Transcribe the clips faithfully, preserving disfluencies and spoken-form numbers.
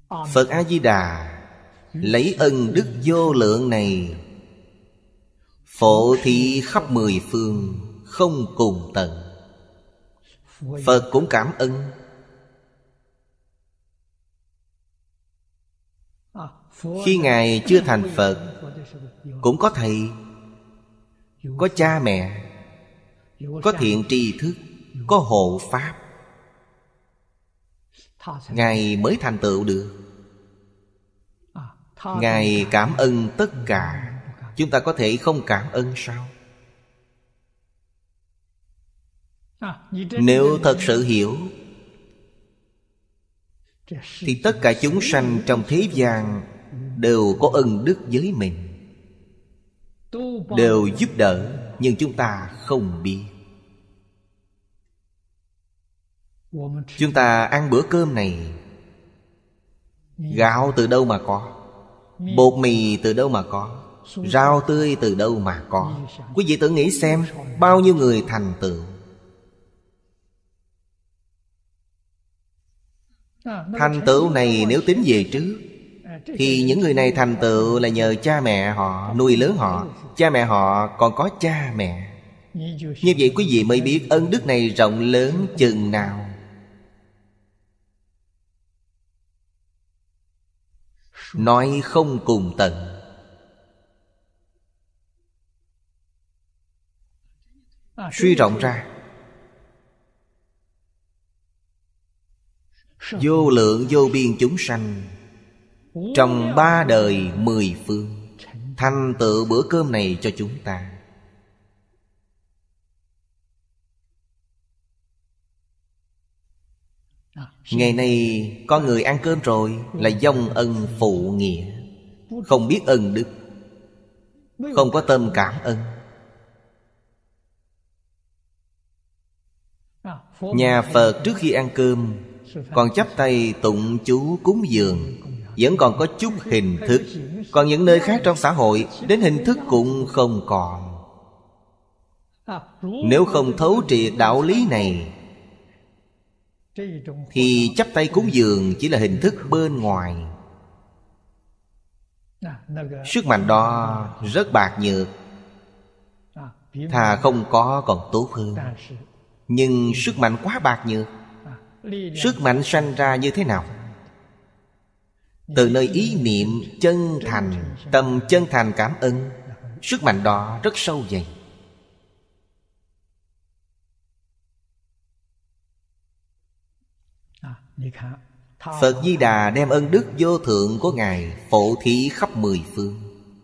Phật A-di-đà lấy ân đức vô lượng này phổ thị khắp mười phương, không cùng tận. Phật cũng cảm ơn. Khi Ngài chưa thành Phật, cũng có thầy, có cha mẹ, có thiện tri thức, có hộ pháp, Ngài mới thành tựu được. Ngài cảm ơn tất cả, chúng ta có thể không cảm ơn sao? Nếu thật sự hiểu thì tất cả chúng sanh trong thế gian đều có ân đức với mình, đều giúp đỡ, nhưng chúng ta không biết. Chúng ta ăn bữa cơm này, gạo từ đâu mà có, bột mì từ đâu mà có, rau tươi từ đâu mà có. Quý vị tự nghĩ xem, bao nhiêu người thành tựu. Thành tựu này nếu tính về trước, thì những người này thành tựu là nhờ cha mẹ họ nuôi lớn họ. Cha mẹ họ còn có cha mẹ. Như vậy quý vị mới biết ân đức này rộng lớn chừng nào. Nói không cùng tận. Suy rộng ra, vô lượng vô biên chúng sanh trong ba đời mười phương thành tựu bữa cơm này cho chúng ta. Ngày nay có người ăn cơm rồi là vong ân phụ nghĩa, không biết ân đức, không có tâm cảm ơn. Nhà Phật trước khi ăn cơm còn chắp tay tụng chú cúng dường, vẫn còn có chút hình thức. Còn những nơi khác trong xã hội, đến hình thức cũng không còn. Nếu không thấu triệt đạo lý này, thì chắp tay cúng dường chỉ là hình thức bên ngoài. Sức mạnh đó rất bạc nhược, thà không có còn tốt hơn. Nhưng sức mạnh quá bạc nhược. Sức mạnh sanh ra như thế nào? Từ nơi ý niệm chân thành, tâm chân thành cảm ơn. Sức mạnh đó rất sâu dày. Phật Di Đà đem ân đức vô thượng của Ngài phổ thí khắp mười phương.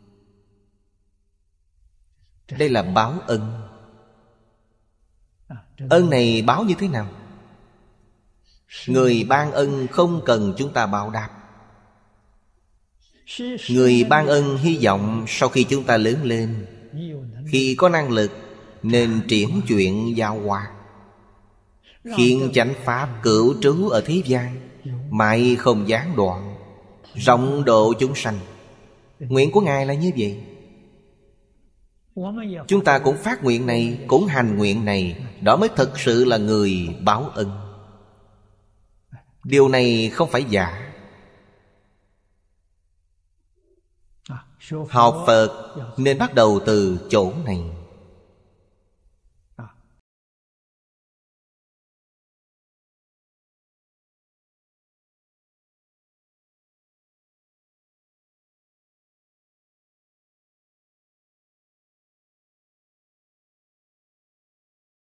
Đây là báo ân. Ân này báo như thế nào? Người ban ân không cần chúng ta báo đáp. Người ban ân hy vọng sau khi chúng ta lớn lên, khi có năng lực, nên triển chuyện giao hòa, khiến chánh pháp cửu trú ở thế gian, mãi không gián đoạn, rộng độ chúng sanh. Nguyện của Ngài là như vậy. Chúng ta cũng phát nguyện này, cũng hành nguyện này. Đó mới thực sự là người báo ân. Điều này không phải giả. Học Phật nên bắt đầu từ chỗ này.